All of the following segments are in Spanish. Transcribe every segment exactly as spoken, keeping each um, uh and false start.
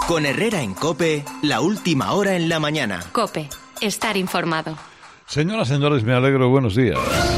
Con Herrera en COPE, la última hora en la mañana. COPE, estar informado. Señoras y señores, me alegro. Buenos días.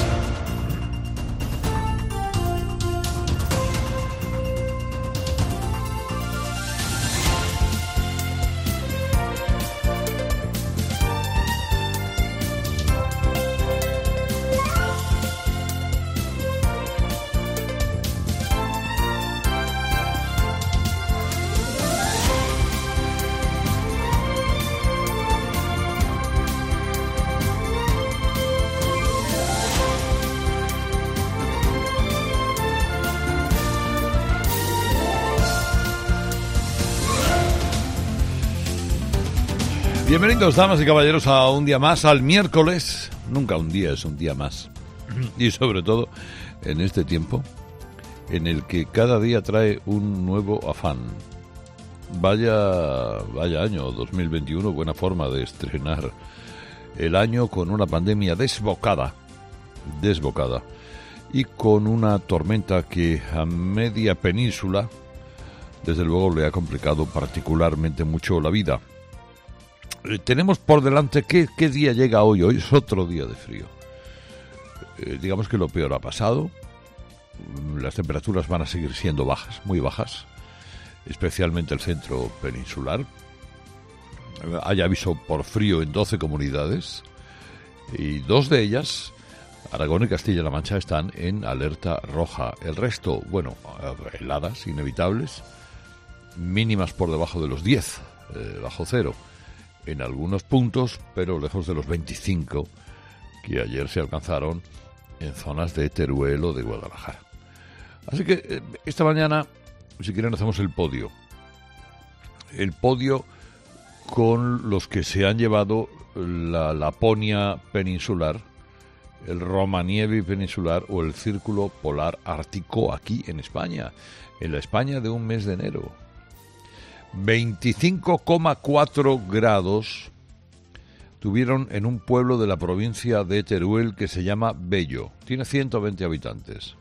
Bienvenidos, damas y caballeros, a un día más, al miércoles. Nunca un día es un día más. Y sobre todo en este tiempo en el que cada día trae un nuevo afán. Vaya, vaya año dos mil veintiuno, buena forma de estrenar el año con una pandemia desbocada, desbocada, y con una tormenta que a media península, desde luego, le ha complicado particularmente mucho la vida. Tenemos por delante, ¿qué, qué día llega hoy? Hoy es otro día de frío. Eh, digamos que lo peor ha pasado. Las temperaturas van a seguir siendo bajas, muy bajas, especialmente el centro peninsular. Hay aviso por frío en doce comunidades y dos de ellas, Aragón y Castilla-La Mancha, están en alerta roja. El resto, bueno, heladas inevitables, mínimas por debajo de los diez, eh, bajo cero. En algunos puntos, pero lejos de los veinticinco que ayer se alcanzaron en zonas de Teruel o de Guadalajara. Así que eh, esta mañana, si quieren, hacemos el podio. El podio con los que se han llevado la Laponia peninsular, el Romanievi peninsular o el Círculo Polar Ártico aquí en España, en la España de un mes de enero. veinticinco coma cuatro grados tuvieron en un pueblo de la provincia de Teruel que se llama Bello. Tiene ciento veinte habitantes.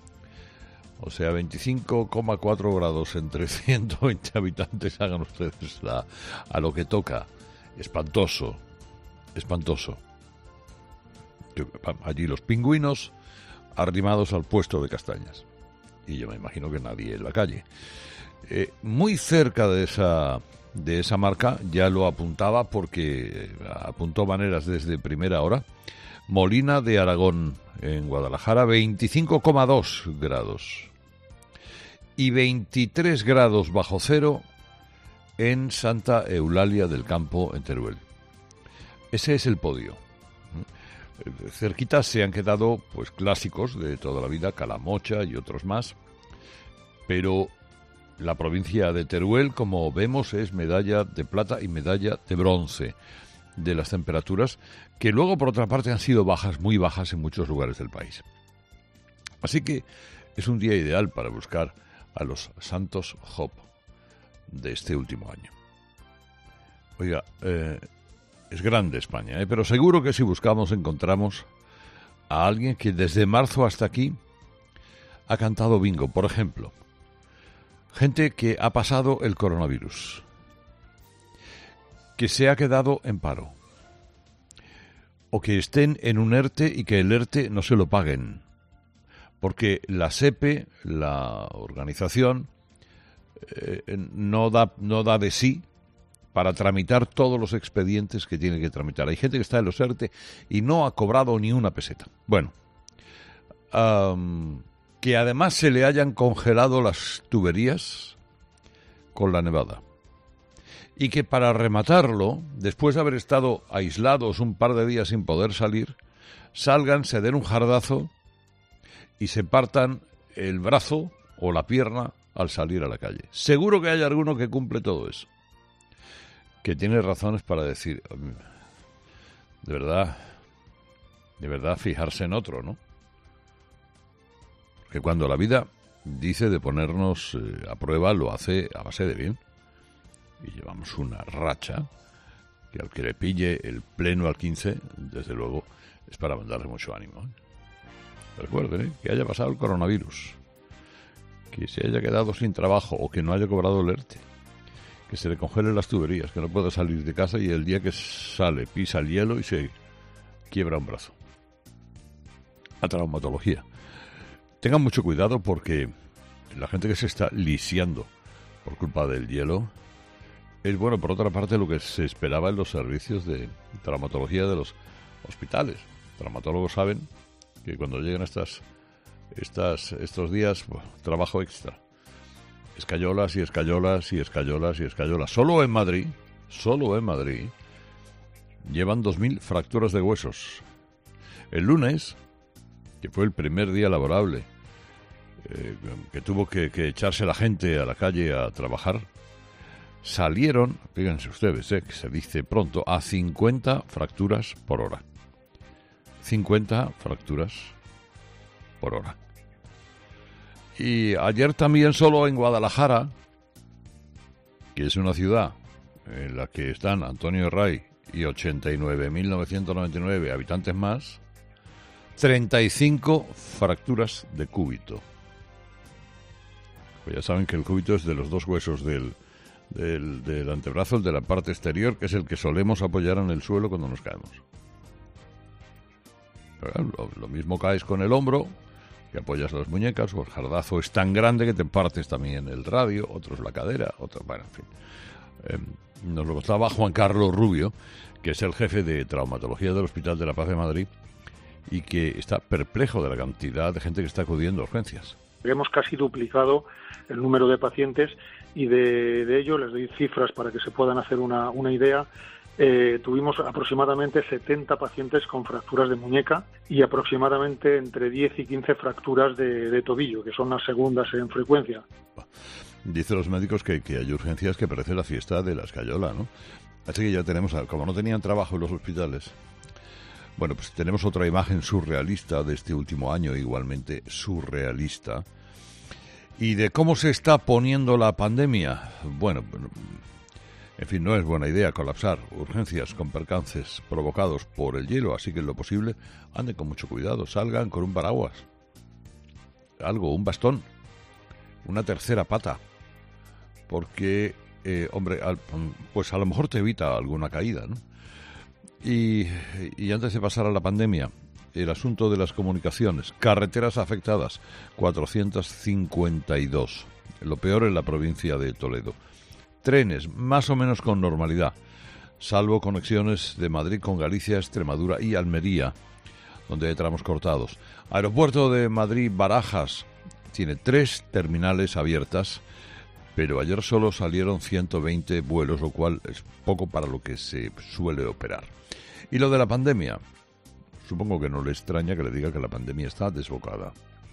O sea, veinticinco coma cuatro grados entre ciento veinte habitantes, hagan ustedes la, a lo que toca. Espantoso, espantoso. Allí los pingüinos arrimados al puesto de castañas. Y yo me imagino que nadie en la calle. Eh, muy cerca de esa de esa marca, ya lo apuntaba porque apuntó maneras desde primera hora, Molina de Aragón, en Guadalajara, veinticinco coma dos grados y veintitrés grados bajo cero en Santa Eulalia del Campo, en Teruel. Ese es el podio. Cerquita se han quedado pues clásicos de toda la vida, Calamocha y otros más, pero la provincia de Teruel, como vemos, es medalla de plata y medalla de bronce de las temperaturas, que luego, por otra parte, han sido bajas, muy bajas en muchos lugares del país. Así que es un día ideal para buscar a los santos Job de este último año. Oiga, eh, es grande España, ¿eh? Pero seguro que si buscamos encontramos a alguien que desde marzo hasta aquí ha cantado bingo, por ejemplo. Gente que ha pasado el coronavirus, que se ha quedado en paro, o que estén en un ERTE y que el ERTE no se lo paguen, porque la SEPE, la organización, eh, no da, no da de sí para tramitar todos los expedientes que tiene que tramitar. Hay gente que está en los ERTE y no ha cobrado ni una peseta. Bueno, um, que además se le hayan congelado las tuberías con la nevada. Y que para rematarlo, después de haber estado aislados un par de días sin poder salir, salgan, se den un jardazo y se partan el brazo o la pierna al salir a la calle. Seguro que hay alguno que cumple todo eso, que tiene razones para decir, de verdad, de verdad fijarse en otro, ¿no? Que cuando la vida dice de ponernos eh, a prueba, lo hace a base de bien. Y llevamos una racha que al que le pille el pleno al quince, desde luego, es para mandarle mucho ánimo, ¿eh? Recuerden, ¿eh?, que haya pasado el coronavirus, que se haya quedado sin trabajo o que no haya cobrado el ERTE, que se le congelen las tuberías, que no pueda salir de casa y el día que sale pisa el hielo y se quiebra un brazo. A traumatología. Tengan mucho cuidado porque la gente que se está lisiando por culpa del hielo es, bueno, por otra parte, lo que se esperaba en los servicios de traumatología de los hospitales. Traumatólogos saben que cuando llegan estas, estas, estos días, bueno, trabajo extra. Escayolas y escayolas y escayolas y escayolas. Solo en Madrid, solo en Madrid, llevan dos mil fracturas de huesos. El lunes, que fue el primer día laborable, eh, que tuvo que, que echarse la gente a la calle a trabajar, salieron, fíjense ustedes, eh, que se dice pronto, a cincuenta fracturas por hora. cincuenta fracturas por hora. Y ayer también solo en Guadalajara, que es una ciudad en la que están Antonio Ray y ochenta y nueve mil novecientos noventa y nueve habitantes más, treinta y cinco fracturas de cúbito. Pues ya saben que el cúbito es de los dos huesos del, del, del antebrazo, el de la parte exterior, que es el que solemos apoyar en el suelo cuando nos caemos. Pero, lo, lo mismo caes con el hombro, que apoyas las muñecas, o el jardazo es tan grande que te partes también el radio, otros la cadera, otros, bueno, en fin. Eh, nos lo contaba Juan Carlos Rubio, que es el jefe de traumatología del Hospital de la Paz de Madrid y que está perplejo de la cantidad de gente que está acudiendo a urgencias. Hemos casi duplicado el número de pacientes y de, de ello les doy cifras para que se puedan hacer una, una idea. Eh, tuvimos aproximadamente setenta pacientes con fracturas de muñeca y aproximadamente entre diez y quince fracturas de, de tobillo, que son las segundas en frecuencia. Dicen los médicos que, que hay urgencias que parece la fiesta de la escayola, ¿no? Así que ya tenemos, como no tenían trabajo en los hospitales, bueno, pues tenemos otra imagen surrealista de este último año, igualmente surrealista. ¿Y de cómo se está poniendo la pandemia? Bueno, en fin, no es buena idea colapsar urgencias con percances provocados por el hielo, así que en lo posible anden con mucho cuidado, salgan con un paraguas, algo, un bastón, una tercera pata, porque, eh, hombre, al, pues a lo mejor te evita alguna caída, ¿no? Y, y antes de pasar a la pandemia, el asunto de las comunicaciones, carreteras afectadas, cuatrocientas cincuenta y dos, lo peor en la provincia de Toledo. Trenes, más o menos con normalidad, salvo conexiones de Madrid con Galicia, Extremadura y Almería, donde hay tramos cortados. Aeropuerto de Madrid-Barajas tiene tres terminales abiertas, pero ayer solo salieron ciento veinte vuelos, lo cual es poco para lo que se suele operar. Y lo de la pandemia, supongo que no le extraña que le diga que la pandemia está desbocada.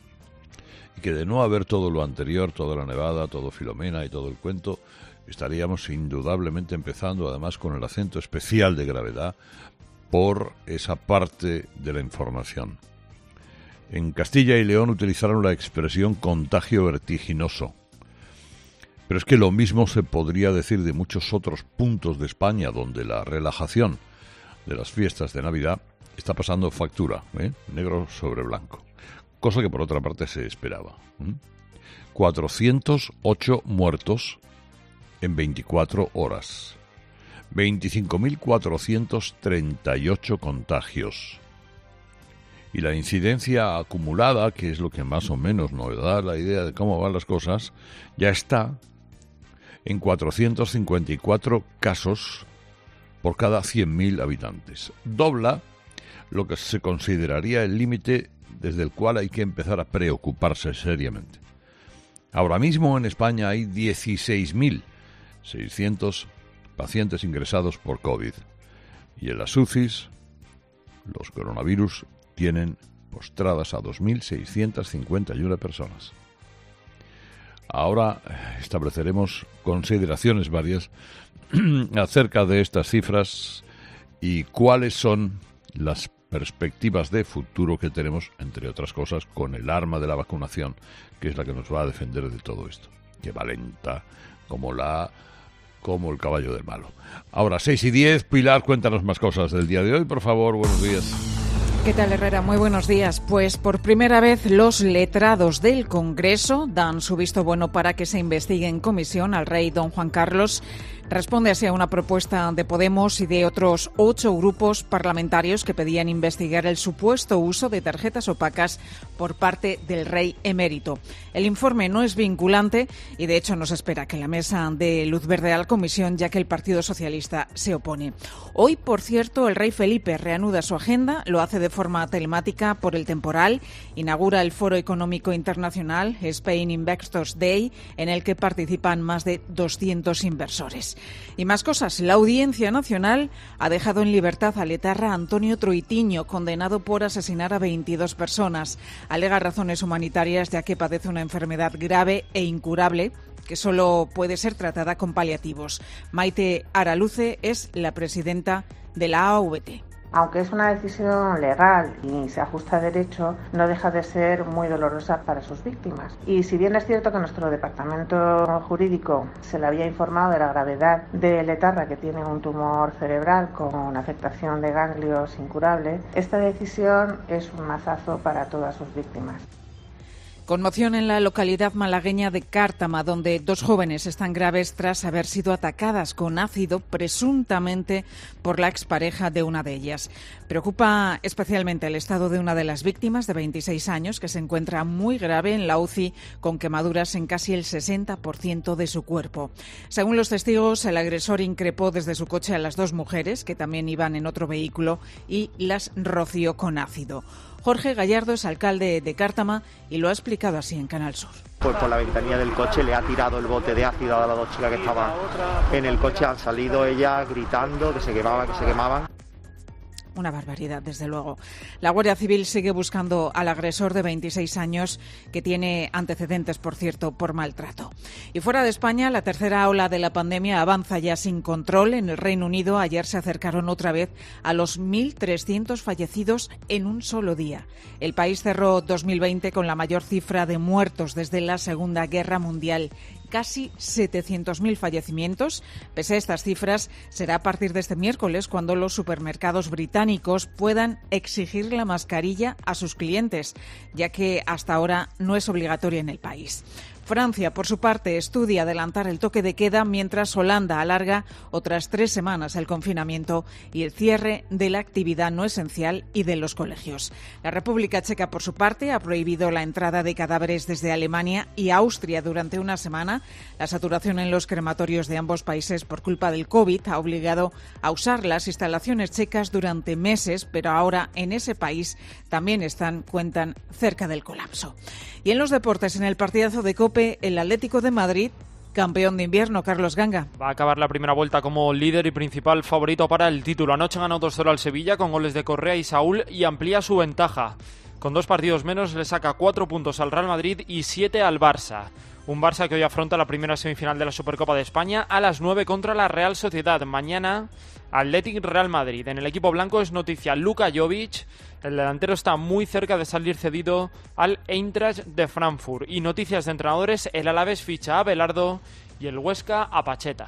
Y que de no haber todo lo anterior, toda la nevada, todo Filomena y todo el cuento, estaríamos indudablemente empezando, además con el acento especial de gravedad, por esa parte de la información. En Castilla y León utilizaron la expresión contagio vertiginoso. Pero es que lo mismo se podría decir de muchos otros puntos de España donde la relajación de las fiestas de Navidad está pasando factura, ¿eh? Negro sobre blanco. Cosa que por otra parte se esperaba. ¿eh? cuatrocientos ocho muertos en veinticuatro horas. veinticinco mil cuatrocientos treinta y ocho contagios. Y la incidencia acumulada, que es lo que más o menos nos da la idea de cómo van las cosas, ya está en cuatrocientos cincuenta y cuatro casos por cada cien mil habitantes. Dobla lo que se consideraría el límite desde el cual hay que empezar a preocuparse seriamente. Ahora mismo en España hay dieciséis mil seiscientos pacientes ingresados por COVID. Y en las U C Is, los coronavirus tienen postradas a dos mil seiscientas cincuenta y una personas. Ahora estableceremos consideraciones varias acerca de estas cifras y cuáles son las perspectivas de futuro que tenemos, entre otras cosas, con el arma de la vacunación, que es la que nos va a defender de todo esto, que va lenta como la como el caballo del malo. Ahora, seis y diez, Pilar, cuéntanos más cosas del día de hoy, por favor, buenos días. ¿Qué tal, Herrera? Muy buenos días. Pues por primera vez los letrados del Congreso dan su visto bueno para que se investigue en comisión al rey don Juan Carlos. Responde así a una propuesta de Podemos y de otros ocho grupos parlamentarios que pedían investigar el supuesto uso de tarjetas opacas por parte del rey emérito. El informe no es vinculante y, de hecho, no se espera que la mesa dé luz verde a la comisión, ya que el Partido Socialista se opone. Hoy, por cierto, el rey Felipe reanuda su agenda, lo hace de forma telemática por el temporal, inaugura el Foro Económico Internacional Spain Investors Day, en el que participan más de doscientos inversores. Y más cosas. La Audiencia Nacional ha dejado en libertad al etarra Antonio Troitiño, condenado por asesinar a veintidós personas. Alega razones humanitarias, ya que padece una enfermedad grave e incurable que solo puede ser tratada con paliativos. Maite Araluce es la presidenta de la A V T. Aunque es una decisión legal y se ajusta a derecho, no deja de ser muy dolorosa para sus víctimas. Y si bien es cierto que nuestro departamento jurídico se le había informado de la gravedad del etarra, que tiene un tumor cerebral con afectación de ganglios incurable, esta decisión es un mazazo para todas sus víctimas. Conmoción en la localidad malagueña de Cártama, donde dos jóvenes están graves tras haber sido atacadas con ácido, presuntamente por la expareja de una de ellas. Preocupa especialmente el estado de una de las víctimas, de veintiséis años, que se encuentra muy grave en la U C I, con quemaduras en casi el sesenta por ciento de su cuerpo. Según los testigos, el agresor increpó desde su coche a las dos mujeres, que también iban en otro vehículo, y las roció con ácido. Jorge Gallardo es alcalde de Cártama y lo ha explicado así en Canal Sur. Pues por la ventanilla del coche le ha tirado el bote de ácido a las dos chicas que estaban en el coche. Han salido ellas gritando que se quemaban, que se quemaban. Una barbaridad, desde luego. La Guardia Civil sigue buscando al agresor de veintiséis años, que tiene antecedentes, por cierto, por maltrato. Y fuera de España, la tercera ola de la pandemia avanza ya sin control. En el Reino Unido ayer se acercaron otra vez a los mil trescientos fallecidos en un solo día. El país cerró dos mil veinte con la mayor cifra de muertos desde la Segunda Guerra Mundial. Casi setecientos mil fallecimientos. Pese a estas cifras, será a partir de este miércoles cuando los supermercados británicos puedan exigir la mascarilla a sus clientes, ya que hasta ahora no es obligatoria en el país. Francia, por su parte, estudia adelantar el toque de queda, mientras Holanda alarga otras tres semanas el confinamiento y el cierre de la actividad no esencial y de los colegios. La República Checa, por su parte, ha prohibido la entrada de cadáveres desde Alemania y Austria durante una semana. La saturación en los crematorios de ambos países por culpa del COVID ha obligado a usar las instalaciones checas durante meses, pero ahora en ese país también están, cuentan, cerca del colapso. Y en los deportes, en el partidazo de COPE, el Atlético de Madrid, campeón de invierno, Carlos Ganga. Va a acabar la primera vuelta como líder y principal favorito para el título. Anoche ganó dos cero al Sevilla con goles de Correa y Saúl y amplía su ventaja. Con dos partidos menos le saca cuatro puntos al Real Madrid y siete al Barça. Un Barça que hoy afronta la primera semifinal de la Supercopa de España a las nueve contra la Real Sociedad. Mañana, Athletic Real Madrid. En el equipo blanco es noticia Luka Jovic. El delantero está muy cerca de salir cedido al Eintracht de Frankfurt. Y noticias de entrenadores, el Alavés ficha a Belardo y el Huesca a Pacheta.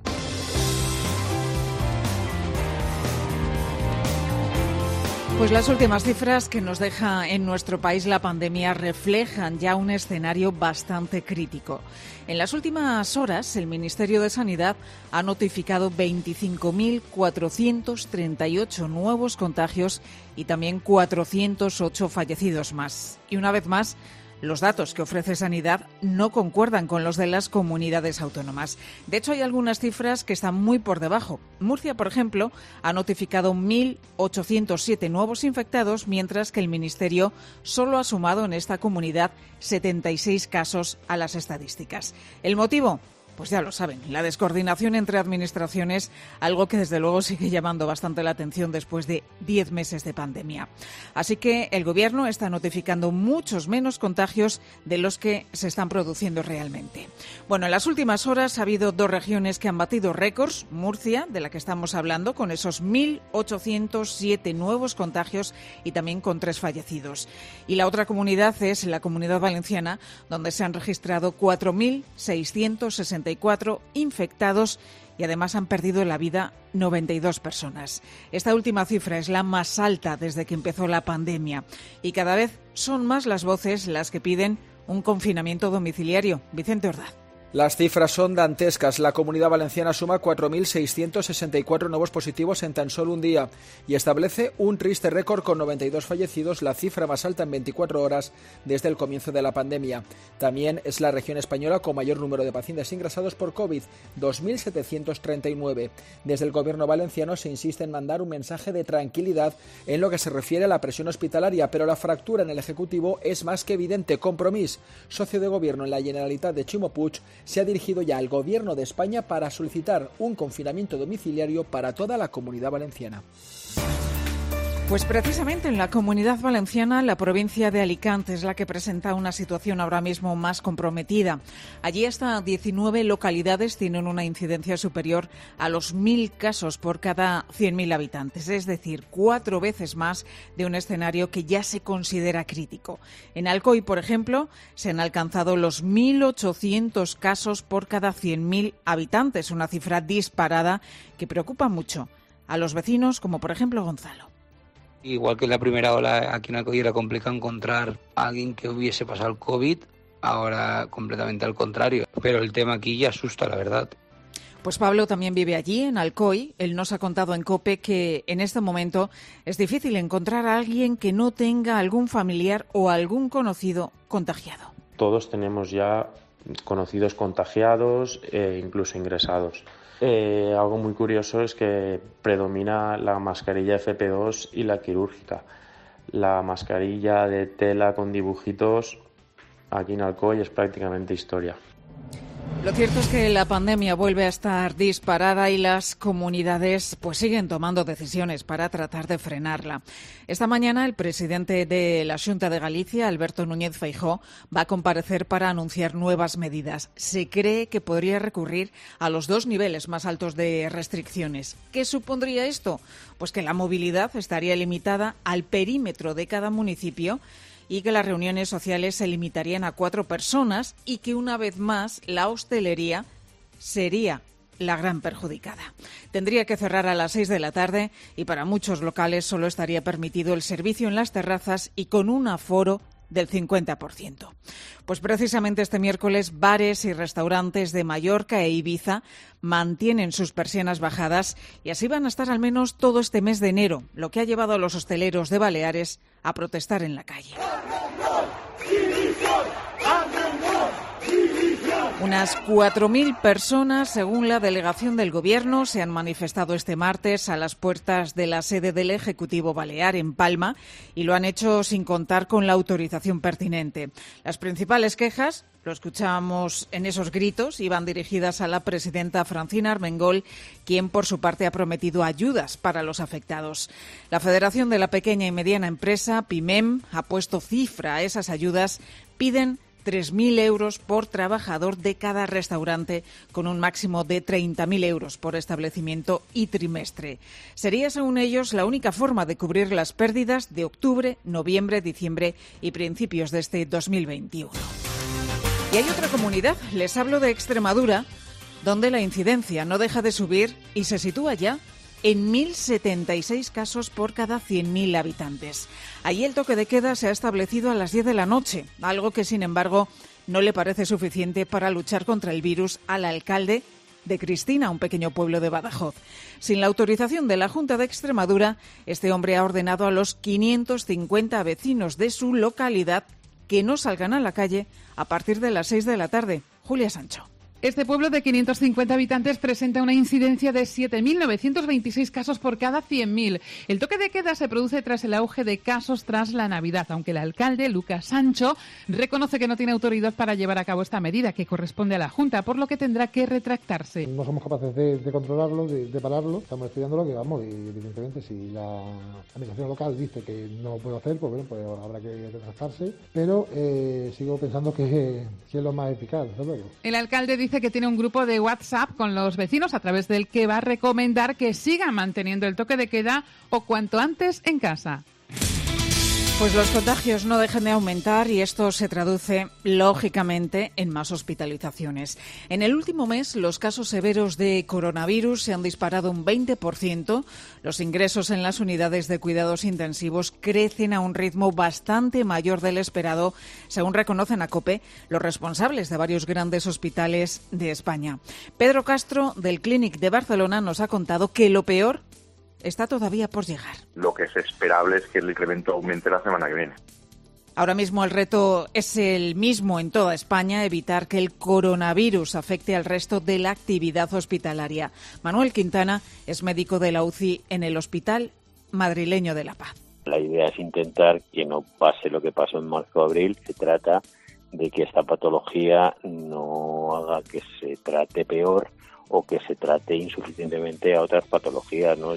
Pues las últimas cifras que nos deja en nuestro país la pandemia reflejan ya un escenario bastante crítico. En las últimas horas, el Ministerio de Sanidad ha notificado veinticinco mil cuatrocientos treinta y ocho nuevos contagios y también cuatrocientos ocho fallecidos más. Y una vez más, los datos que ofrece Sanidad no concuerdan con los de las comunidades autónomas. De hecho, hay algunas cifras que están muy por debajo. Murcia, por ejemplo, ha notificado mil ochocientos siete nuevos infectados, mientras que el Ministerio solo ha sumado en esta comunidad setenta y seis casos a las estadísticas. ¿El motivo? Pues ya lo saben, la descoordinación entre administraciones, algo que desde luego sigue llamando bastante la atención después de diez meses de pandemia. Así que el Gobierno está notificando muchos menos contagios de los que se están produciendo realmente. Bueno, en las últimas horas ha habido dos regiones que han batido récords. Murcia, de la que estamos hablando, con esos mil ochocientos siete nuevos contagios y también con tres fallecidos. Y la otra comunidad es la Comunidad Valenciana, donde se han registrado cuatro mil seiscientos sesenta ochenta y cuatro infectados y además han perdido la vida noventa y dos personas. Esta última cifra es la más alta desde que empezó la pandemia y cada vez son más las voces las que piden un confinamiento domiciliario. Vicente Ordaz. Las cifras son dantescas. La Comunidad Valenciana suma cuatro mil seiscientos sesenta y cuatro nuevos positivos en tan solo un día y establece un triste récord con noventa y dos fallecidos, la cifra más alta en veinticuatro horas desde el comienzo de la pandemia. También es la región española con mayor número de pacientes ingresados por COVID, dos mil setecientos treinta y nueve. Desde el Gobierno valenciano se insiste en mandar un mensaje de tranquilidad en lo que se refiere a la presión hospitalaria, pero la fractura en el Ejecutivo es más que evidente. Compromís, socio de Gobierno en la Generalitat de Ximo Puig, se ha dirigido ya al Gobierno de España para solicitar un confinamiento domiciliario para toda la Comunidad Valenciana. Pues precisamente en la Comunidad Valenciana, la provincia de Alicante es la que presenta una situación ahora mismo más comprometida. Allí hasta diecinueve localidades tienen una incidencia superior a los mil casos por cada cien mil habitantes, es decir, cuatro veces más de un escenario que ya se considera crítico. En Alcoy, por ejemplo, se han alcanzado los mil ochocientos casos por cada cien mil habitantes, una cifra disparada que preocupa mucho a los vecinos, como por ejemplo Gonzalo. Igual que en la primera ola, aquí en Alcoy era complicado encontrar a alguien que hubiese pasado el COVID, ahora completamente al contrario. Pero el tema aquí ya asusta, la verdad. Pues Pablo también vive allí, en Alcoy. Él nos ha contado en COPE que en este momento es difícil encontrar a alguien que no tenga algún familiar o algún conocido contagiado. Todos tenemos ya conocidos contagiados e incluso ingresados. Eh, algo muy curioso es que predomina la mascarilla F P dos y la quirúrgica. La mascarilla de tela con dibujitos aquí en Alcoy es prácticamente historia. Lo cierto es que la pandemia vuelve a estar disparada y las comunidades pues siguen tomando decisiones para tratar de frenarla. Esta mañana el presidente de la Xunta de Galicia, Alberto Núñez Feijóo, va a comparecer para anunciar nuevas medidas. Se cree que podría recurrir a los dos niveles más altos de restricciones. ¿Qué supondría esto? Pues que la movilidad estaría limitada al perímetro de cada municipio y que las reuniones sociales se limitarían a cuatro personas y que una vez más la hostelería sería la gran perjudicada. Tendría que cerrar a las seis de la tarde y para muchos locales solo estaría permitido el servicio en las terrazas y con un aforo del cincuenta por ciento. Pues precisamente este miércoles bares y restaurantes de Mallorca e Ibiza mantienen sus persianas bajadas y así van a estar al menos todo este mes de enero, lo que ha llevado a los hosteleros de Baleares a protestar en la calle. Unas cuatro mil personas, según la delegación del Gobierno, se han manifestado este martes a las puertas de la sede del Ejecutivo Balear en Palma y lo han hecho sin contar con la autorización pertinente. Las principales quejas, lo escuchamos en esos gritos, iban dirigidas a la presidenta Francina Armengol, quien por su parte ha prometido ayudas para los afectados. La Federación de la Pequeña y Mediana Empresa, PIMEM, ha puesto cifra a esas ayudas, piden tres mil euros por trabajador de cada restaurante, con un máximo de treinta mil euros por establecimiento y trimestre. Sería, según ellos, la única forma de cubrir las pérdidas de octubre, noviembre, diciembre y principios de este dos mil veintiuno. Y hay otra comunidad, les hablo de Extremadura, donde la incidencia no deja de subir y se sitúa ya en mil setenta y seis casos por cada cien mil habitantes. Allí el toque de queda se ha establecido a las diez de la noche, algo que, sin embargo, no le parece suficiente para luchar contra el virus al alcalde de Cristina, un pequeño pueblo de Badajoz. Sin la autorización de la Junta de Extremadura, este hombre ha ordenado a los quinientos cincuenta vecinos de su localidad que no salgan a la calle a partir de las seis de la tarde. Julia Sancho. Este pueblo de quinientos cincuenta habitantes presenta una incidencia de siete mil novecientos veintiséis casos por cada cien mil. El toque de queda se produce tras el auge de casos tras la Navidad, aunque el alcalde, Lucas Sancho, reconoce que no tiene autoridad para llevar a cabo esta medida, que corresponde a la Junta, por lo que tendrá que retractarse. No somos capaces de, de controlarlo, de, de pararlo. Estamos estudiando lo que vamos y, evidentemente, si la administración local dice que no puede hacer, pues bueno, pues habrá que retractarse. Pero eh, sigo pensando que, que es lo más eficaz, desde luego. El alcalde dice Dice que tiene un grupo de WhatsApp con los vecinos a través del que va a recomendar que sigan manteniendo el toque de queda o cuanto antes en casa. Pues los contagios no dejan de aumentar y esto se traduce, lógicamente, en más hospitalizaciones. En el último mes, los casos severos de coronavirus se han disparado un veinte por ciento. Los ingresos en las unidades de cuidados intensivos crecen a un ritmo bastante mayor del esperado, según reconocen a COPE los responsables de varios grandes hospitales de España. Pedro Castro, del Clínic de Barcelona, nos ha contado que lo peor está todavía por llegar. Lo que es esperable es que el incremento aumente la semana que viene. Ahora mismo el reto es el mismo en toda España, evitar que el coronavirus afecte al resto de la actividad hospitalaria. Manuel Quintana es médico de la U C I en el Hospital Madrileño de La Paz. La idea es intentar que no pase lo que pasó en marzo o abril. Se trata de que esta patología no haga que se trate peor o que se trate insuficientemente a otras patologías, ¿no?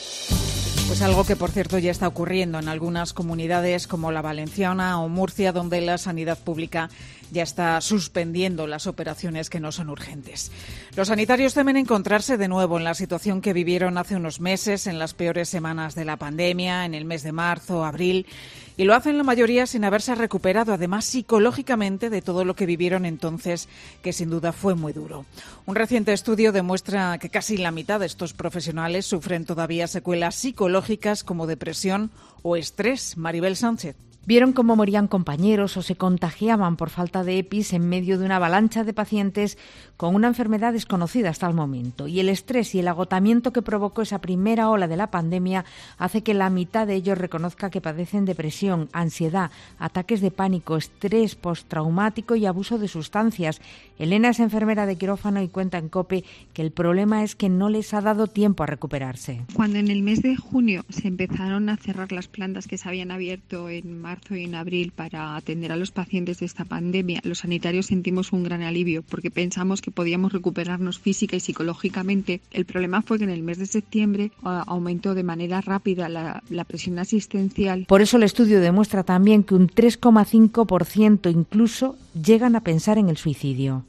Pues algo que, por cierto, ya está ocurriendo en algunas comunidades como la valenciana o Murcia, donde la sanidad pública ya está suspendiendo las operaciones que no son urgentes. Los sanitarios temen encontrarse de nuevo en la situación que vivieron hace unos meses, en las peores semanas de la pandemia, en el mes de marzo, abril, y lo hacen la mayoría sin haberse recuperado, además psicológicamente, de todo lo que vivieron entonces, que sin duda fue muy duro. Un reciente estudio demuestra que casi la mitad de estos profesionales sufren todavía secuelas psicológicas como depresión o estrés. Maribel Sánchez. Vieron cómo morían compañeros o se contagiaban por falta de EPIs en medio de una avalancha de pacientes con una enfermedad desconocida hasta el momento. Y el estrés y el agotamiento que provocó esa primera ola de la pandemia hace que la mitad de ellos reconozca que padecen depresión, ansiedad, ataques de pánico, estrés postraumático y abuso de sustancias. Elena es enfermera de quirófano y cuenta en COPE que el problema es que no les ha dado tiempo a recuperarse. Cuando en el mes de junio se empezaron a cerrar las plantas que se habían abierto en marzo y en abril para atender a los pacientes de esta pandemia, los sanitarios sentimos un gran alivio porque pensamos que podíamos recuperarnos física y psicológicamente. El problema fue que en el mes de septiembre uh, aumentó de manera rápida la, la presión asistencial. Por eso el estudio demuestra también que un tres coma cinco por ciento incluso llegan a pensar en el suicidio.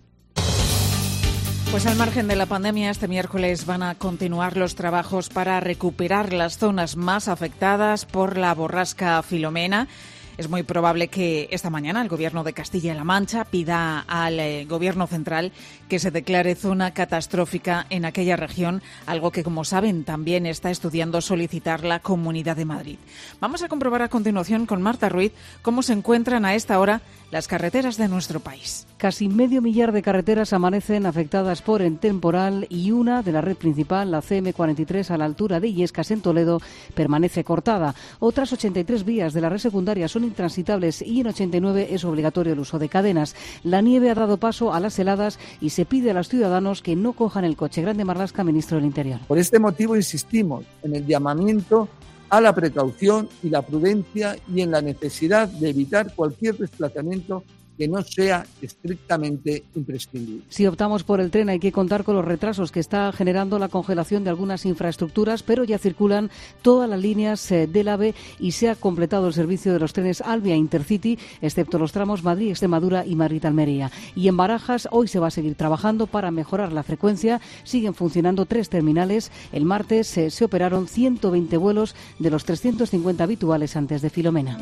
Pues al margen de la pandemia, este miércoles van a continuar los trabajos para recuperar las zonas más afectadas por la borrasca Filomena. Es muy probable que esta mañana el Gobierno de Castilla-La Mancha pida al eh, Gobierno central que se declare zona catastrófica en aquella región, algo que, como saben, también está estudiando solicitar la Comunidad de Madrid. Vamos a comprobar a continuación con Marta Ruiz cómo se encuentran a esta hora las carreteras de nuestro país. Casi medio millar de carreteras amanecen afectadas por el temporal y una de la red principal, la C M cuarenta y tres, a la altura de Illescas en Toledo, permanece cortada. Otras ochenta y tres vías de la red secundaria son intransitables y en ochenta y nueve es obligatorio el uso de cadenas. La nieve ha dado paso a las heladas y se pide a los ciudadanos que no cojan el coche. Grande Marlaska, ministro del Interior. Por este motivo insistimos en el llamamiento a la precaución y la prudencia y en la necesidad de evitar cualquier desplazamiento que no sea estrictamente imprescindible. Si optamos por el tren hay que contar con los retrasos que está generando la congelación de algunas infraestructuras, pero ya circulan todas las líneas del AVE y se ha completado el servicio de los trenes Alvia Intercity, excepto los tramos Madrid-Extremadura y Madrid-Almería. Y en Barajas hoy se va a seguir trabajando para mejorar la frecuencia. Siguen funcionando tres terminales. El martes se, se operaron ciento veinte vuelos de los trescientos cincuenta habituales antes de Filomena.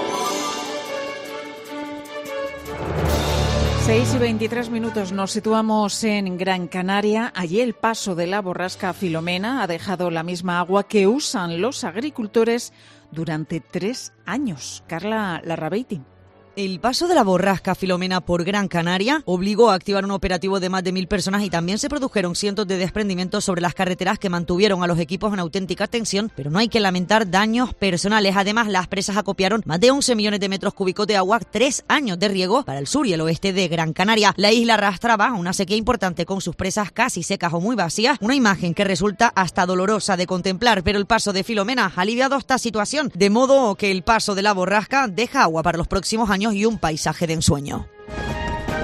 seis y veintitrés minutos, nos situamos en Gran Canaria. Allí el paso de la borrasca Filomena ha dejado la misma agua que usan los agricultores durante tres años. Carla Larrabeiti. El paso de la borrasca Filomena por Gran Canaria obligó a activar un operativo de más de mil personas y también se produjeron cientos de desprendimientos sobre las carreteras que mantuvieron a los equipos en auténtica tensión, pero no hay que lamentar daños personales. Además, las presas acopiaron más de once millones de metros cúbicos de agua, tres años de riego para el sur y el oeste de Gran Canaria. La isla arrastraba una sequía importante con sus presas casi secas o muy vacías, una imagen que resulta hasta dolorosa de contemplar, pero el paso de Filomena ha aliviado esta situación, de modo que el paso de la borrasca deja agua para los próximos años y un paisaje de ensueño.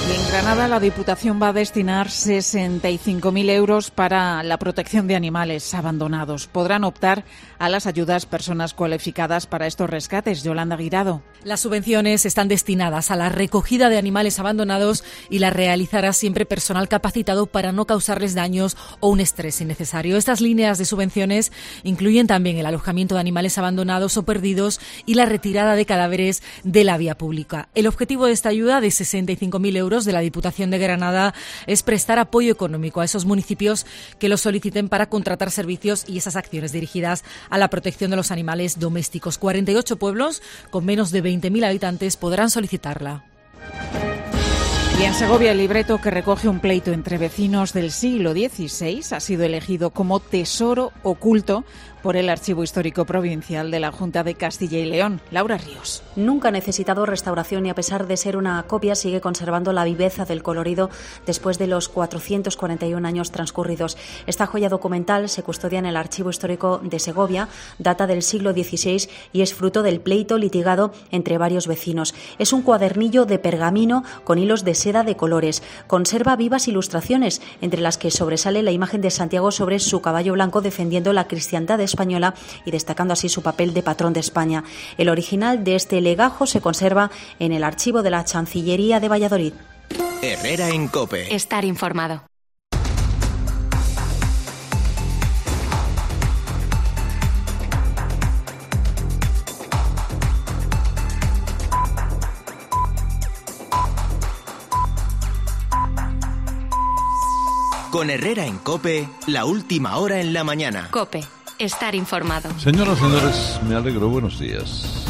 Y en Granada la Diputación va a destinar sesenta y cinco mil euros para la protección de animales abandonados. Podrán optar a las ayudas personas cualificadas para estos rescates. Yolanda Guirado. Las subvenciones están destinadas a la recogida de animales abandonados y las realizará siempre personal capacitado para no causarles daños o un estrés innecesario. Estas líneas de subvenciones incluyen también el alojamiento de animales abandonados o perdidos y la retirada de cadáveres de la vía pública. El objetivo de esta ayuda de sesenta y cinco mil euros de la Diputación de Granada es prestar apoyo económico a esos municipios que lo soliciten para contratar servicios y esas acciones dirigidas a la protección de los animales domésticos. cuarenta y ocho pueblos con menos de veinte mil habitantes podrán solicitarla. Y en Segovia el libreto que recoge un pleito entre vecinos del siglo dieciséis ha sido elegido como tesoro oculto por el Archivo Histórico Provincial de la Junta de Castilla y León. Laura Ríos. Nunca ha necesitado restauración y a pesar de ser una copia sigue conservando la viveza del colorido después de los cuatrocientos cuarenta y un años transcurridos. Esta joya documental se custodia en el Archivo Histórico de Segovia, data del siglo dieciséis y es fruto del pleito litigado entre varios vecinos. Es un cuadernillo de pergamino con hilos de seda de colores. Conserva vivas ilustraciones, entre las que sobresale la imagen de Santiago sobre su caballo blanco defendiendo la cristiandad española y destacando así su papel de patrón de España. El original de este legajo se conserva en el archivo de la Chancillería de Valladolid. Herrera en COPE. Estar informado. Con Herrera en COPE, la última hora en la mañana. COPE. Estar informado. Señoras y señores, me alegro. Buenos días.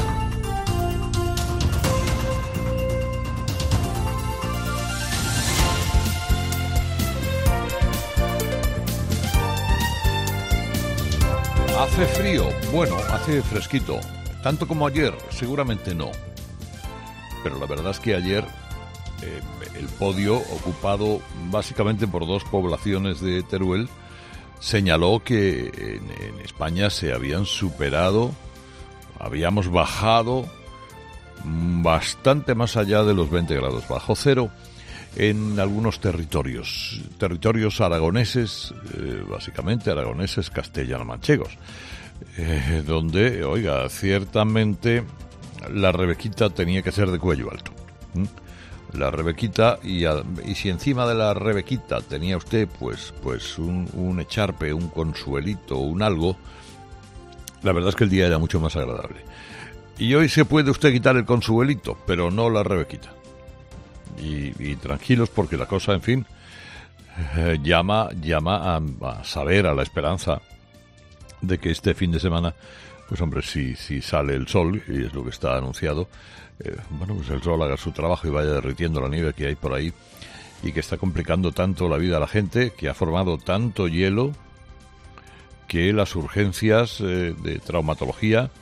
Hace frío, bueno, hace fresquito. Tanto como ayer, seguramente no. Pero la verdad es que ayer eh, el podio, ocupado básicamente por dos poblaciones de Teruel, señaló que en, en España se habían superado, habíamos bajado bastante más allá de los veinte grados bajo cero en algunos territorios, territorios aragoneses, eh, básicamente aragoneses castellano-manchegos, eh, donde, oiga, ciertamente la rebequita tenía que ser de cuello alto. ¿Mm? La rebequita, y, a, y si encima de la rebequita tenía usted pues pues un, un echarpe, un consuelito, un algo, la verdad es que el día era mucho más agradable. Y hoy se puede usted quitar el consuelito, pero no la rebequita. Y, y tranquilos porque la cosa, en fin, eh, llama, llama a, a saber, a la esperanza de que este fin de semana, pues hombre, si, si sale el sol, y es lo que está anunciado, Eh, bueno, pues el sol haga su trabajo y vaya derritiendo la nieve que hay por ahí y que está complicando tanto la vida a la gente, que ha formado tanto hielo que las urgencias eh, de traumatología,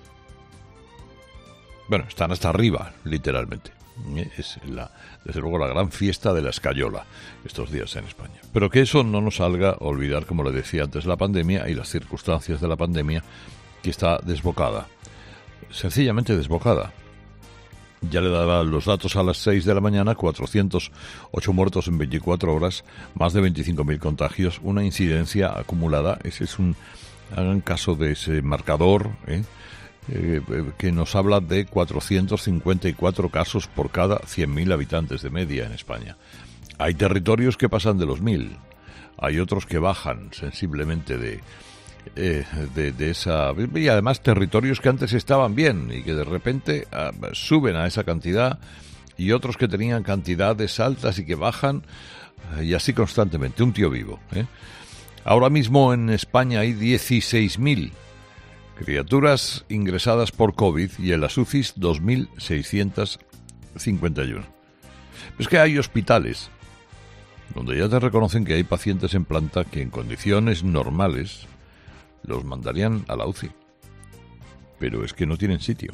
bueno, están hasta arriba, literalmente. Eh, es la, desde luego la gran fiesta de la escayola estos días en España. Pero que eso no nos salga olvidar, como le decía antes, la pandemia y las circunstancias de la pandemia, que está desbocada, sencillamente desbocada. Ya le daba los datos a las seis de la mañana, cuatrocientos ocho muertos en veinticuatro horas, más de veinticinco mil contagios, una incidencia acumulada. Ese es un gran caso de ese marcador, ¿eh? Eh, que nos habla de cuatrocientos cincuenta y cuatro casos por cada cien mil habitantes de media en España. Hay territorios que pasan de los mil, hay otros que bajan sensiblemente de... Eh, de, de esa, y además territorios que antes estaban bien y que de repente uh, suben a esa cantidad, y otros que tenían cantidades altas y que bajan, uh, y así constantemente, un tío vivo, ¿eh? Ahora mismo en España hay dieciséis mil criaturas ingresadas por COVID y en las U C Is dos mil seiscientos cincuenta y uno. Es que hay hospitales donde ya te reconocen que hay pacientes en planta que en condiciones normales los mandarían a la U C I, pero es que no tienen sitio.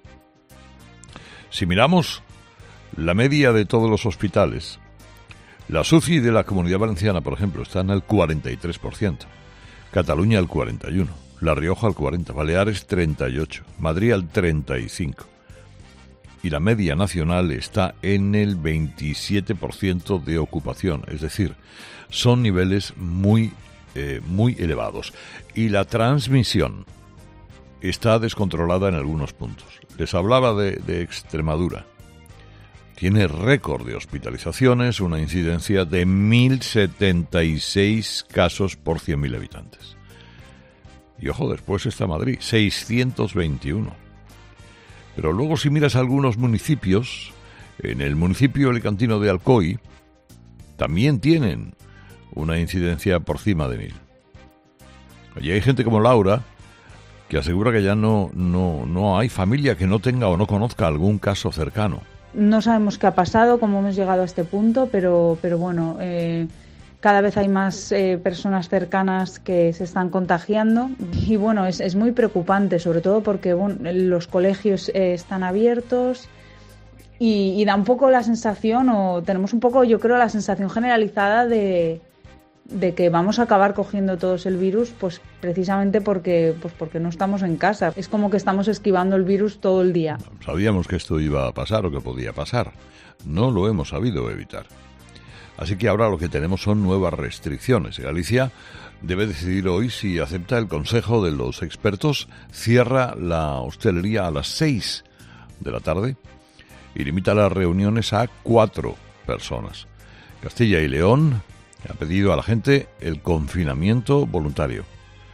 Si miramos la media de todos los hospitales, las U C I de la Comunidad Valenciana, por ejemplo, están al cuarenta y tres por ciento, Cataluña al cuarenta y uno por ciento, La Rioja al cuarenta por ciento, Baleares treinta y ocho por ciento, Madrid al treinta y cinco por ciento. y la media nacional está en el veintisiete por ciento de ocupación, es decir, son niveles muy, eh, muy elevados. Y la transmisión está descontrolada en algunos puntos. Les hablaba de, de Extremadura. Tiene récord de hospitalizaciones, una incidencia de mil setenta y seis casos por cien mil habitantes. Y ojo, después está Madrid, seiscientos veintiuno. Pero luego si miras algunos municipios, en el municipio alicantino de Alcoy, también tienen una incidencia por cima de mil. Allí hay gente como Laura, que asegura que ya no, no, no hay familia que no tenga o no conozca algún caso cercano. No sabemos qué ha pasado, cómo hemos llegado a este punto, pero, pero bueno, eh, cada vez hay más eh, personas cercanas que se están contagiando y bueno, es, es muy preocupante, sobre todo porque bueno, los colegios eh, están abiertos y, y da un poco la sensación, o tenemos un poco, yo creo, la sensación generalizada de, de que vamos a acabar cogiendo todos el virus, pues precisamente porque, pues porque no estamos en casa. Es como que estamos esquivando el virus todo el día. Sabíamos que esto iba a pasar o que podía pasar. No lo hemos sabido evitar. Así que ahora lo que tenemos son nuevas restricciones. Galicia debe decidir hoy si acepta el consejo de los expertos, cierra la hostelería a las seis de la tarde y limita las reuniones a cuatro personas. Castilla y León ha pedido a la gente el confinamiento voluntario.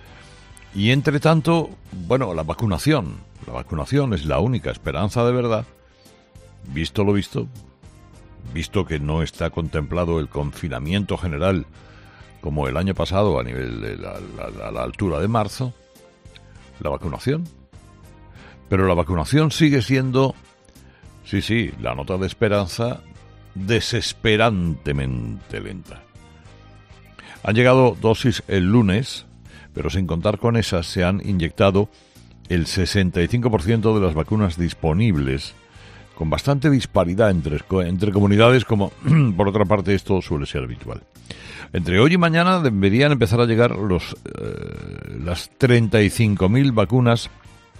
Y entre tanto, bueno, la vacunación. La vacunación es la única esperanza de verdad. Visto lo visto, visto que no está contemplado el confinamiento general como el año pasado a nivel de la, la, la altura de marzo, la vacunación. Pero la vacunación sigue siendo, sí, sí, la nota de esperanza desesperantemente lenta. Han llegado dosis el lunes, pero sin contar con esas se han inyectado el sesenta y cinco por ciento de las vacunas disponibles, con bastante disparidad entre, entre comunidades, como por otra parte esto suele ser habitual. Entre hoy y mañana deberían empezar a llegar los, eh, las treinta y cinco mil vacunas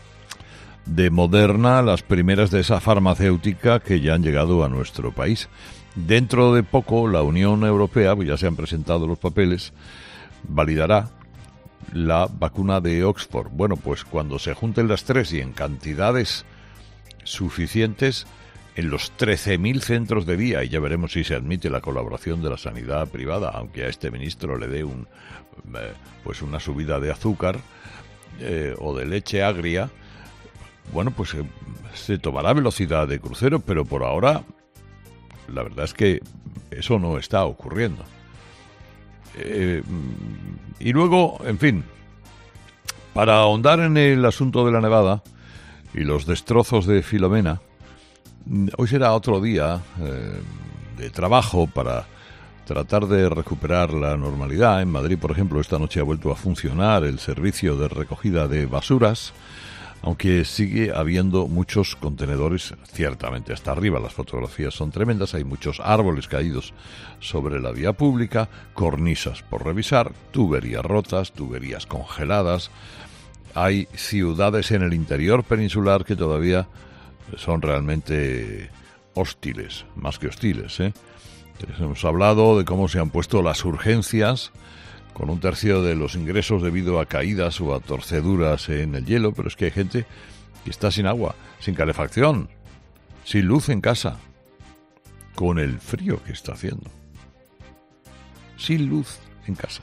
de Moderna, las primeras de esa farmacéutica que ya han llegado a nuestro país. Dentro de poco la Unión Europea, pues ya se han presentado los papeles, validará la vacuna de Oxford. Bueno, pues cuando se junten las tres y en cantidades suficientes en los trece mil centros de día, y ya veremos si se admite la colaboración de la sanidad privada, aunque a este ministro le dé un eh, pues una subida de azúcar eh, o de leche agria, bueno, pues eh, se tomará velocidad de crucero, pero por ahora la verdad es que eso no está ocurriendo. Eh, y luego, en fin, para ahondar en el asunto de la nevada y los destrozos de Filomena, hoy será otro día eh, de trabajo para tratar de recuperar la normalidad. En Madrid, por ejemplo, esta noche ha vuelto a funcionar el servicio de recogida de basuras, aunque sigue habiendo muchos contenedores, ciertamente hasta arriba. Las fotografías son tremendas, hay muchos árboles caídos sobre la vía pública, cornisas por revisar, tuberías rotas, tuberías congeladas. Hay ciudades en el interior peninsular que todavía son realmente hostiles, más que hostiles, ¿eh? Hemos hablado de cómo se han puesto las urgencias con un tercio de los ingresos debido a caídas o a torceduras en el hielo, pero es que hay gente que está sin agua, sin calefacción, sin luz en casa, con el frío que está haciendo. Sin luz en casa.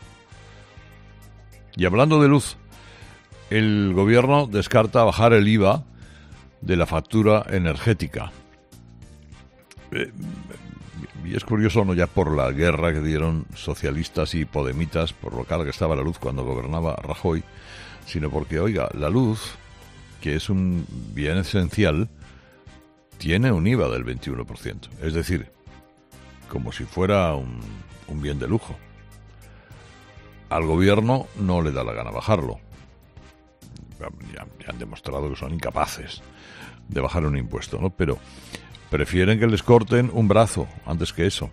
Y hablando de luz, el gobierno descarta bajar el I V A de la factura energética. Eh, Y es curioso, no ya por la guerra que dieron socialistas y podemitas, por lo cara que estaba la luz cuando gobernaba Rajoy, sino porque, oiga, la luz, que es un bien esencial, tiene un I V A del veintiuno por ciento. Es decir, como si fuera un, un bien de lujo. Al gobierno no le da la gana bajarlo. Ya, ya han demostrado que son incapaces de bajar un impuesto, ¿no? Pero prefieren que les corten un brazo antes que eso.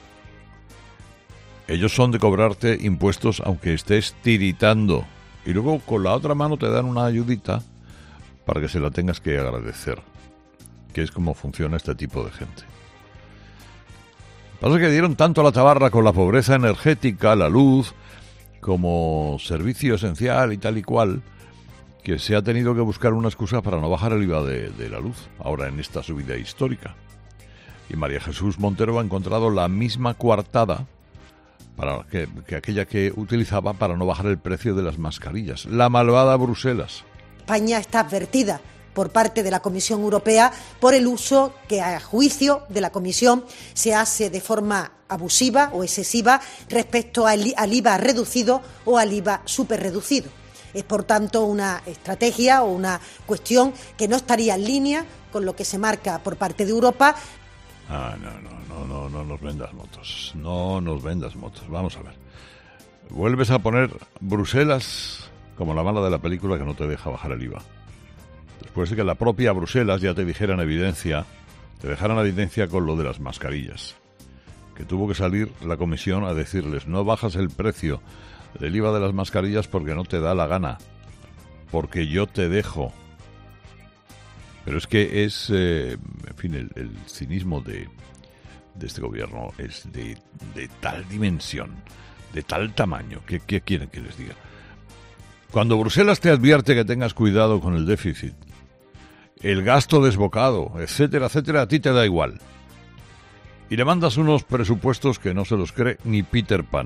Ellos son de cobrarte impuestos aunque estés tiritando. Y luego con la otra mano te dan una ayudita para que se la tengas que agradecer. que es como funciona este tipo de gente. Pasa que dieron tanto a la tabarra con la pobreza energética, la luz, como servicio esencial y tal y cual, que se ha tenido que buscar una excusa para no bajar el I V A de, de la luz, ahora en esta subida histórica. Y María Jesús Montero ha encontrado la misma coartada para que, que aquella que utilizaba para no bajar el precio de las mascarillas. La malvada Bruselas. España está advertida por parte de la Comisión Europea por el uso que, a juicio de la Comisión, se hace de forma abusiva o excesiva respecto al, al I V A reducido o al I V A superreducido. Es, por tanto, una estrategia o una cuestión que no estaría en línea con lo que se marca por parte de Europa. Ah, no, no, no, no, no nos vendas motos. No nos vendas motos. Vamos a ver. Vuelves a poner Bruselas como la mala de la película que no te deja bajar el I V A. Después de que la propia Bruselas ya te dijera en evidencia, te dejara en evidencia con lo de las mascarillas. Que tuvo que salir la comisión a decirles, no bajas el precio del I V A de las mascarillas porque no te da la gana. Porque yo te dejo. Pero es que es, eh, en fin, el, el cinismo de, de este gobierno es de, de tal dimensión, de tal tamaño, que ¿qué quieren que les diga? Cuando Bruselas te advierte que tengas cuidado con el déficit, el gasto desbocado, etcétera, etcétera, a ti te da igual. Y le mandas unos presupuestos que no se los cree ni Peter Pan.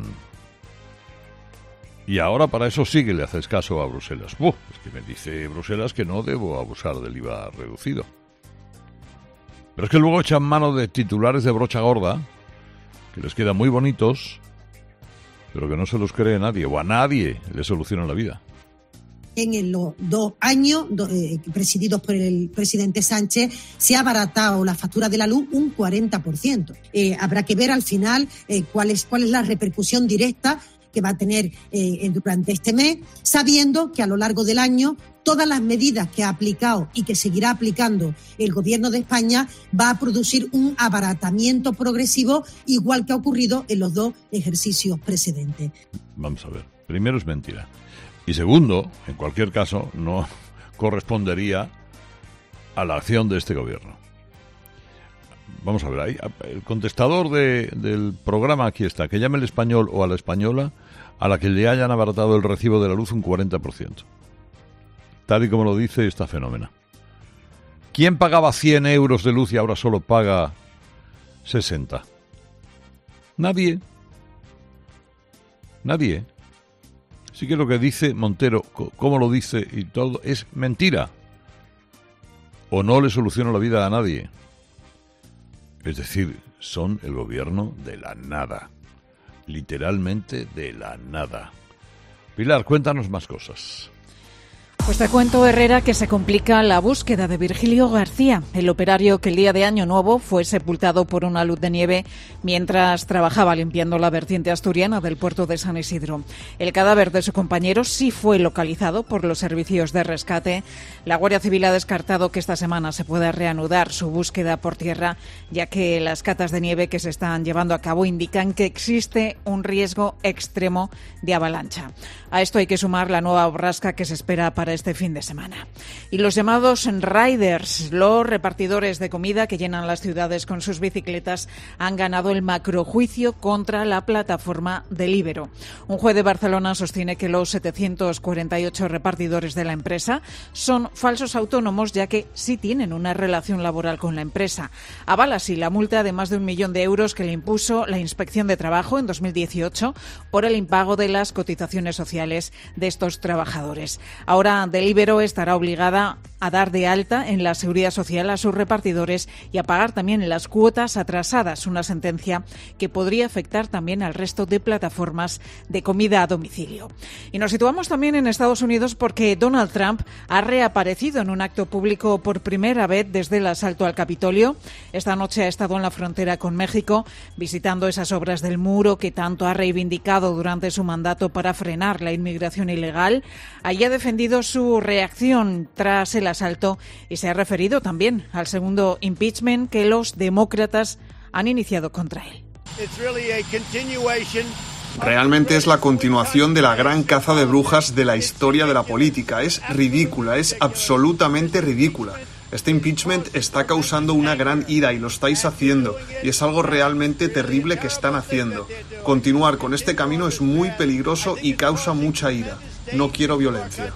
Y ahora para eso sí que le haces caso a Bruselas. ¡Buf! Es que me dice Bruselas que no debo abusar del I V A reducido. Pero es que luego echan mano de titulares de brocha gorda, que les quedan muy bonitos, pero que no se los cree nadie, o a nadie le solucionan la vida. En los dos años do, eh, presididos por el presidente Sánchez se ha abaratado la factura de la luz un cuarenta por ciento. Eh, habrá que ver al final eh, cuál es, cuál es la repercusión directa que va a tener eh, durante este mes, sabiendo que a lo largo del año todas las medidas que ha aplicado y que seguirá aplicando el Gobierno de España va a producir un abaratamiento progresivo, igual que ha ocurrido en los dos ejercicios precedentes. Vamos a ver, primero es mentira. Y segundo, en cualquier caso, no correspondería a la acción de este Gobierno. Vamos a ver, ahí el contestador de, del programa aquí está, que llame el español o a la española a la que le hayan abaratado el recibo de la luz un cuarenta por ciento. Tal y como lo dice esta fenómena. ¿Quién pagaba cien euros de luz y ahora solo paga sesenta? Nadie. Nadie. Así que lo que dice Montero, cómo lo dice y todo, es mentira. O no le soluciona la vida a nadie. Es decir, son el gobierno de la nada. Literalmente de la nada. Pilar, cuéntanos más cosas. Pues te cuento, Herrera, que se complica la búsqueda de Virgilio García, el operario que el día de Año Nuevo fue sepultado por una luz de nieve mientras trabajaba limpiando la vertiente asturiana del puerto de San Isidro. El cadáver de su compañero sí fue localizado por los servicios de rescate. La Guardia Civil ha descartado que esta semana se pueda reanudar su búsqueda por tierra, ya que las catas de nieve que se están llevando a cabo indican que existe un riesgo extremo de avalancha. A esto hay que sumar la nueva borrasca que se espera para este fin de semana. Y los llamados riders, los repartidores de comida que llenan las ciudades con sus bicicletas, han ganado el macrojuicio contra la plataforma Deliveroo. Un juez de Barcelona sostiene que los setecientos cuarenta y ocho repartidores de la empresa son falsos autónomos, ya que sí tienen una relación laboral con la empresa. Avala así la multa de más de un millón de euros que le impuso la Inspección de Trabajo en dos mil dieciocho por el impago de las cotizaciones sociales de estos trabajadores. Ahora Deliveroo estará obligada a dar de alta en la Seguridad Social a sus repartidores y a pagar también las cuotas atrasadas, una sentencia que podría afectar también al resto de plataformas de comida a domicilio. Y nos situamos también en Estados Unidos porque Donald Trump ha reaparecido en un acto público por primera vez desde el asalto al Capitolio. Esta noche ha estado en la frontera con México visitando esas obras del muro que tanto ha reivindicado durante su mandato para frenar la inmigración ilegal. Allí ha defendido su reacción tras el asalto y se ha referido también al segundo impeachment que los demócratas han iniciado contra él. Realmente es la continuación de la gran caza de brujas de la historia de la política. Es ridícula, es absolutamente ridícula. Este impeachment está causando una gran ira y lo estáis haciendo, y es algo realmente terrible que están haciendo. Continuar con este camino es muy peligroso y causa mucha ira. No quiero violencia.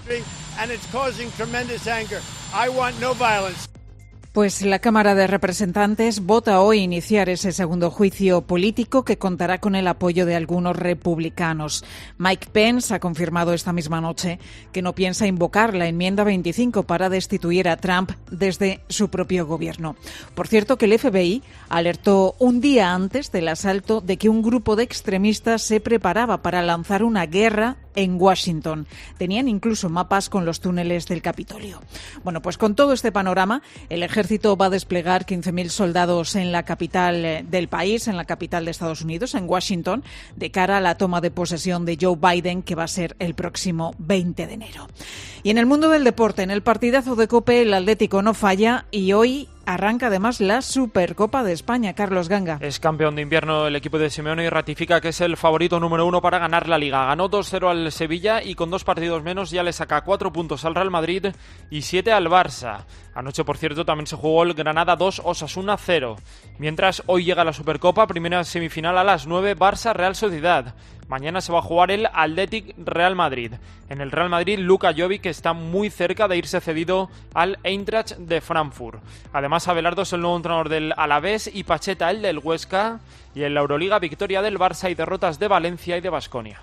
Pues la Cámara de Representantes vota hoy iniciar ese segundo juicio político que contará con el apoyo de algunos republicanos. Mike Pence ha confirmado esta misma noche que no piensa invocar la enmienda veinticinco para destituir a Trump desde su propio gobierno. Por cierto, que el F B I alertó un día antes del asalto de que un grupo de extremistas se preparaba para lanzar una guerra en Washington. Tenían incluso mapas con los túneles del Capitolio. Bueno, pues con todo este panorama, el ejército va a desplegar quince mil soldados en la capital del país, en la capital de Estados Unidos, en Washington, de cara a la toma de posesión de Joe Biden, que va a ser el próximo veinte de enero. Y en el mundo del deporte, en el partidazo de COPE, el Atlético no falla y hoy arranca además la Supercopa de España. Carlos Ganga. Es campeón de invierno el equipo de Simeone y ratifica que es el favorito número uno para ganar la Liga. Ganó dos cero al Sevilla y con dos partidos menos ya le saca cuatro puntos al Real Madrid y siete al Barça. Anoche, por cierto, también se jugó el Granada dos, Osasuna cero. Mientras, hoy llega la Supercopa, primera semifinal a las nueve, Barça-Real Sociedad. Mañana se va a jugar el Athletic Real Madrid. En el Real Madrid, Luka Jovic está muy cerca de irse cedido al Eintracht de Frankfurt. Además, Abelardo es el nuevo entrenador del Alavés y Pacheta el del Huesca. Y en la Euroliga, victoria del Barça y derrotas de Valencia y de Baskonia.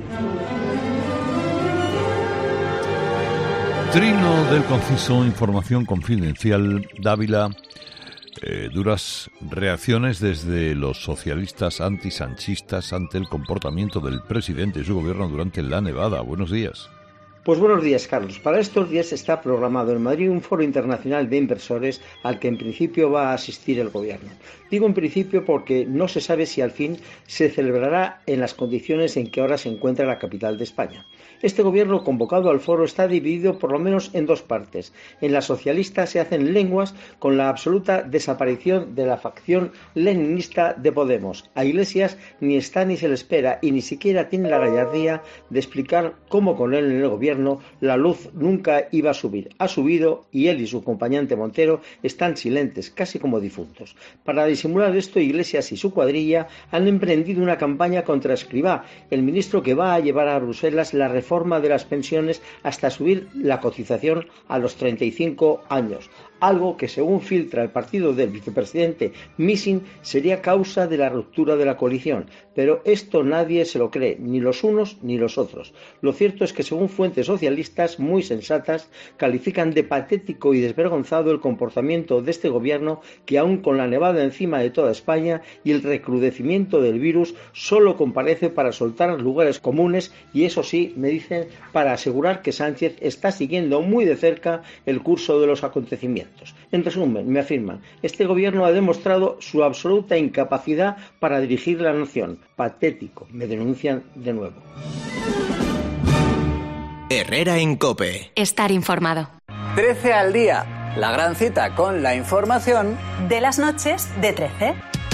Trino del Conciso, información confidencial, Dávila. Eh, duras reacciones desde los socialistas antisanchistas ante el comportamiento del presidente y su gobierno durante la nevada. Buenos días. Pues buenos días, Carlos. Para estos días está programado en Madrid un foro internacional de inversores al que en principio va a asistir el gobierno. Digo en principio porque no se sabe si al fin se celebrará en las condiciones en que ahora se encuentra la capital de España. Este gobierno convocado al foro está dividido por lo menos en dos partes. En la socialista se hacen lenguas con la absoluta desaparición de la facción leninista de Podemos. A Iglesias ni está ni se le espera y ni siquiera tiene la gallardía de explicar cómo con él en el gobierno la luz nunca iba a subir. Ha subido y él y su acompañante Montero están silentes, casi como difuntos. Para disimular esto, Iglesias y su cuadrilla han emprendido una campaña contra Escrivá, el ministro que va a llevar a Bruselas la reforma reforma de las pensiones hasta subir la cotización a los treinta y cinco años, algo que según filtra el partido del vicepresidente Missing sería causa de la ruptura de la coalición, pero esto nadie se lo cree, ni los unos ni los otros. Lo cierto es que según fuentes socialistas muy sensatas califican de patético y desvergonzado el comportamiento de este gobierno que aún con la nevada encima de toda España y el recrudecimiento del virus solo comparece para soltar lugares comunes y eso sí, me dicen, para asegurar que Sánchez está siguiendo muy de cerca el curso de los acontecimientos. En resumen, me afirman, este gobierno ha demostrado su absoluta incapacidad para dirigir la nación. Patético, me denuncian de nuevo. Herrera en COPE. Estar informado. trece al día, la gran cita con la información de las noches de trece.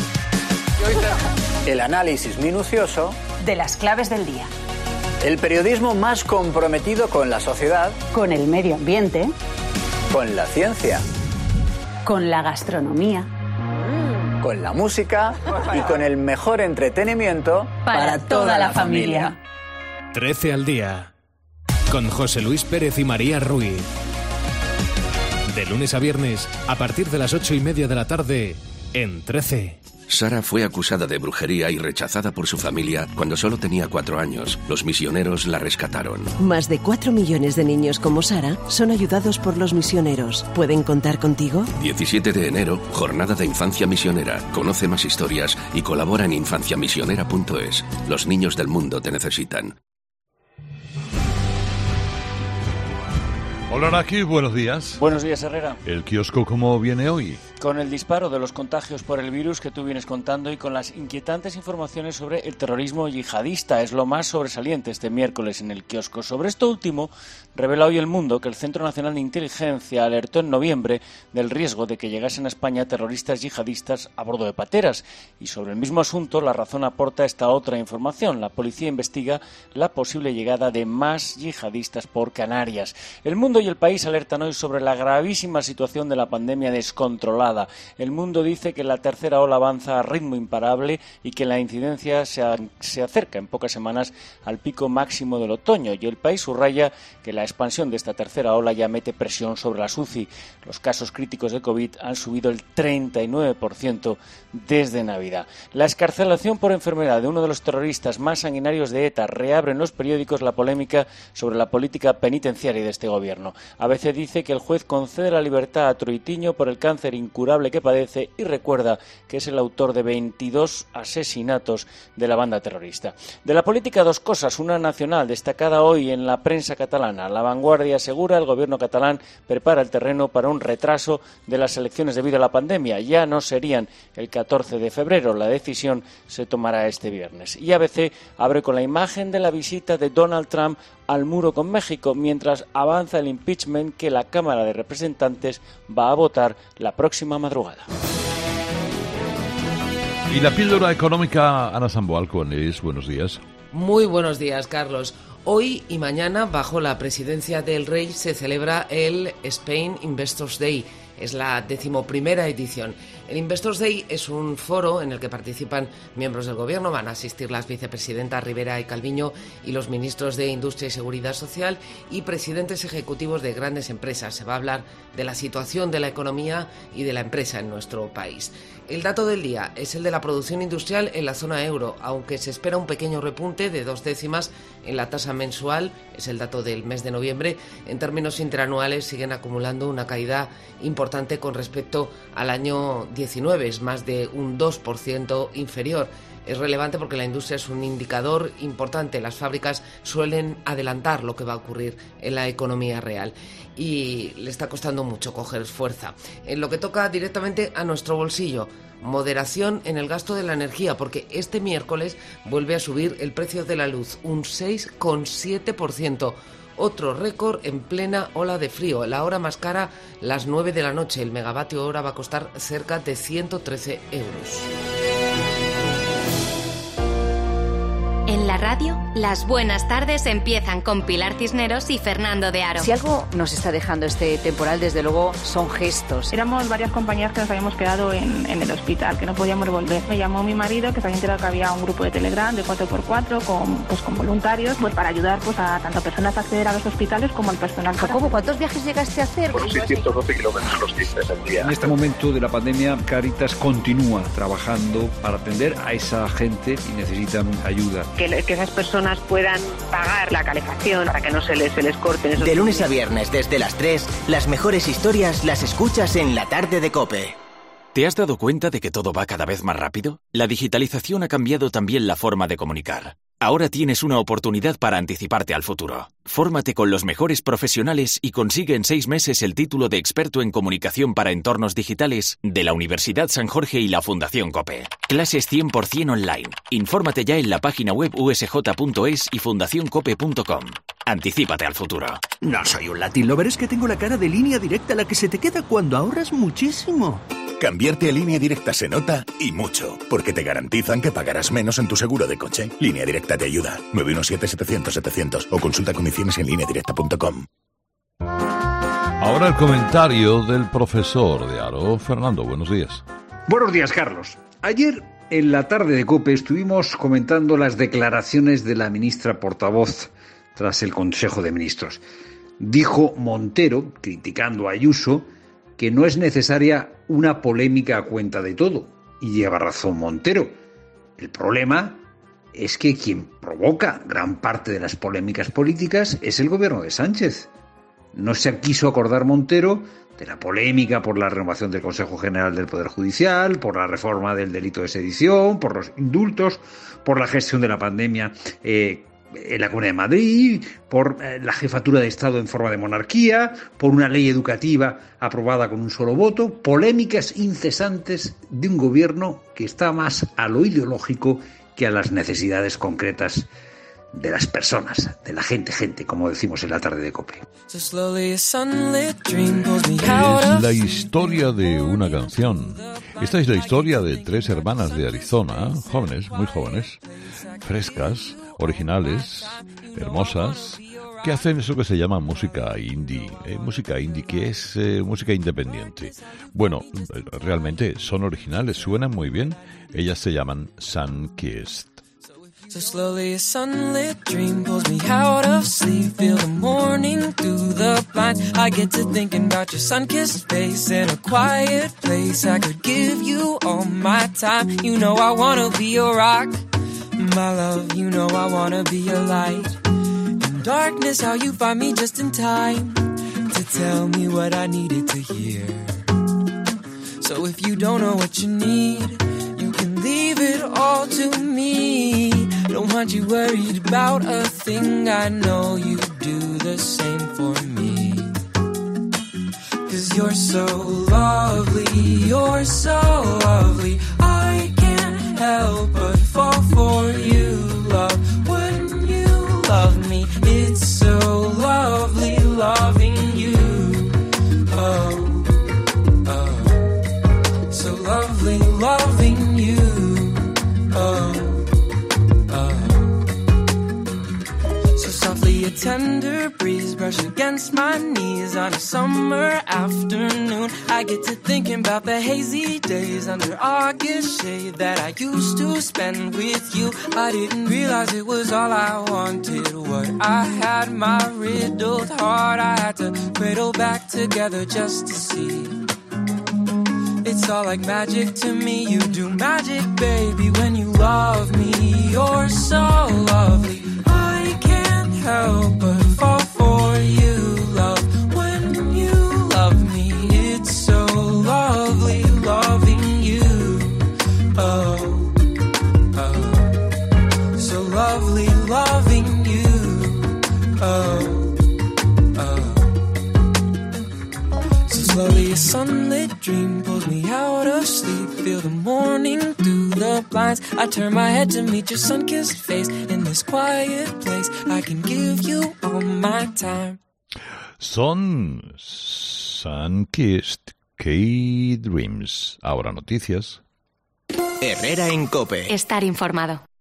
El análisis minucioso de las claves del día. El periodismo más comprometido con la sociedad, con el medio ambiente, con la ciencia, con la gastronomía, con la música y con el mejor entretenimiento para, para toda la familia. trece al día, con José Luis Pérez y María Ruiz. De lunes a viernes, a partir de las ocho y media de la tarde, en trece. Sara fue acusada de brujería y rechazada por su familia cuando solo tenía cuatro años. Los misioneros la rescataron. Más de cuatro millones de niños como Sara son ayudados por los misioneros. ¿Pueden contar contigo? diecisiete de enero, Jornada de Infancia Misionera. Conoce más historias y colabora en infancia misionera punto es. Los niños del mundo te necesitan. Hola Araki, buenos días. Buenos días, Herrera. ¿El kiosco cómo viene hoy? con el disparo de los contagios por el virus que tú vienes contando y con las inquietantes informaciones sobre el terrorismo yihadista. Es lo más sobresaliente este miércoles en el kiosco. Sobre esto último, revela hoy El Mundo que el Centro Nacional de Inteligencia alertó en noviembre del riesgo de que llegasen a España terroristas yihadistas a bordo de pateras. Y sobre el mismo asunto, La Razón aporta esta otra información. La policía investiga la posible llegada de más yihadistas por Canarias. El Mundo y El País alertan hoy sobre la gravísima situación de la pandemia descontrolada. El Mundo dice que la tercera ola avanza a ritmo imparable y que la incidencia se, a, se acerca en pocas semanas al pico máximo del otoño. Y El País subraya que la expansión de esta tercera ola ya mete presión sobre las U C I. Los casos críticos de COVID han subido el treinta y nueve por ciento desde Navidad. La excarcelación por enfermedad de uno de los terroristas más sanguinarios de ETA reabre en los periódicos la polémica sobre la política penitenciaria de este gobierno. A B C dice que el juez concede la libertad a Troitiño por el cáncer incurable que padece y recuerda que es el autor de veintidós asesinatos de la banda terrorista. De la política, dos cosas. Una nacional destacada hoy en la prensa catalana. La Vanguardia asegura el gobierno catalán prepara el terreno para un retraso de las elecciones debido a la pandemia. Ya no serían el catorce de febrero. La decisión se tomará este viernes. Y A B C abre con la imagen de la visita de Donald Trump al muro con México, mientras avanza el impeachment que la Cámara de Representantes va a votar la próxima madrugada. Y la píldora económica, Ana Samboal, con es buenos días. Muy buenos días, Carlos. Hoy y mañana, bajo la presidencia del Rey, se celebra el Spain Investors Day. Es la decimoprimera edición. El Investors Day es un foro en el que participan miembros del Gobierno. Van a asistir las vicepresidentas Rivera y Calviño y los ministros de Industria y Seguridad Social y presidentes ejecutivos de grandes empresas. Se va a hablar de la situación de la economía y de la empresa en nuestro país. El dato del día es el de la producción industrial en la zona euro, aunque se espera un pequeño repunte de dos décimas en la tasa mensual, es el dato del mes de noviembre. En términos interanuales siguen acumulando una caída importante con respecto al año diecinueve, es más de un dos por ciento inferior. Es relevante porque la industria es un indicador importante. Las fábricas suelen adelantar lo que va a ocurrir en la economía real y le está costando mucho coger fuerza. En lo que toca directamente a nuestro bolsillo, moderación en el gasto de la energía, porque este miércoles vuelve a subir el precio de la luz un seis coma siete por ciento. Otro récord en plena ola de frío. La hora más cara, las nueve de la noche. El megavatio hora va a costar cerca de ciento trece euros. En la radio, las buenas tardes empiezan con Pilar Cisneros y Fernando de Aro. Si algo nos está dejando este temporal, desde luego, son gestos. Éramos varias compañeras que nos habíamos quedado en, en el hospital, que no podíamos volver. Me llamó mi marido, que se había enterado que había un grupo de Telegram de cuatro por cuatro con, pues, con voluntarios, pues para ayudar pues a tanto a personas a acceder a los hospitales como al personal. ¿Cómo? ¿Cuántos viajes llegaste a hacer? Por seiscientos doce kilómetros los que hice al día. En este momento de la pandemia, Cáritas continúa trabajando para atender a esa gente y necesitan ayuda. Que, que esas personas puedan pagar la calefacción para que no se les, se les corten esos... De lunes a viernes desde las tres, las mejores historias las escuchas en La Tarde de COPE. ¿Te has dado cuenta de que todo va cada vez más rápido? La digitalización ha cambiado también la forma de comunicar. Ahora tienes una oportunidad para anticiparte al futuro. Fórmate con los mejores profesionales y consigue en seis meses el título de experto en comunicación para entornos digitales de la Universidad San Jorge y la Fundación COPE. Clases cien por ciento online. Infórmate ya en la página web u s j punto es y fundación cope punto com. Anticípate al futuro. No soy un Latin lover, es que tengo la cara de Línea Directa, la que se te queda cuando ahorras muchísimo. Cambiarte a Línea Directa se nota y mucho, porque te garantizan que pagarás menos en tu seguro de coche. Línea Directa te ayuda. nueve uno siete, setecientos, setecientos o consulta condiciones en línea directa punto com. Ahora el comentario del profesor de Aro. Fernando, buenos días. Buenos días, Carlos. Ayer en la tarde de COPE estuvimos comentando las declaraciones de la ministra portavoz tras el Consejo de Ministros. Dijo Montero, criticando a Ayuso, que no es necesaria una polémica a cuenta de todo. Y lleva razón Montero. El problema es que quien provoca gran parte de las polémicas políticas es el gobierno de Sánchez. No se quiso acordar Montero de la polémica por la renovación del Consejo General del Poder Judicial, por la reforma del delito de sedición, por los indultos, por la gestión de la pandemia eh, en la Comunidad de Madrid, por eh, la jefatura de Estado en forma de monarquía, por una ley educativa aprobada con un solo voto, polémicas incesantes de un gobierno que está más a lo ideológico que a las necesidades concretas de las personas, de la gente, gente, como decimos en la tarde de COPE. Es la historia de una canción. Esta es la historia de tres hermanas de Arizona, jóvenes, muy jóvenes, frescas, originales, hermosas, que hacen eso que se llama música indie, eh, música indie, que es eh, música independiente. Bueno, realmente son originales, suenan muy bien. Ellas se llaman Sunkissed. So slowly a sunlit dream pulls me out of sleep. Feel the morning through the blinds. I get to thinking about your sun-kissed face in a quiet place. I could give you all my time. You know I wanna be your rock, my love. You know I wanna be your light. In darkness, how you find me just in time to tell me what I needed to hear. So if you don't know what you need, you can leave it all to me. Don't want you worried about a thing. I know you do the same for me. 'Cause you're so lovely, you're so lovely. I can't help but fall for you, love. When you love me, it's so lovely loving you. Oh, oh, so lovely loving you. Oh. A tender breeze brush against my knees on a summer afternoon. I get to thinking about the hazy days under August shade that I used to spend with you. I didn't realize it was all I wanted. What I had, my riddled heart, I had to cradle back together just to see. It's all like magic to me. You do magic, baby, when you love me. You're so lovely. I can't help but fall for you, love. When you love me, it's so lovely loving you. Oh, oh, so lovely loving you. Oh, oh. So slowly a sunlit dream pulls me out of sleep. Feel the morning through the blinds. I turn my head to meet your sun-kissed face. In this quiet place, I can give you all my time. Son Sunkissed K-Dreams. Ahora noticias. Herrera en COPE. Estar informado.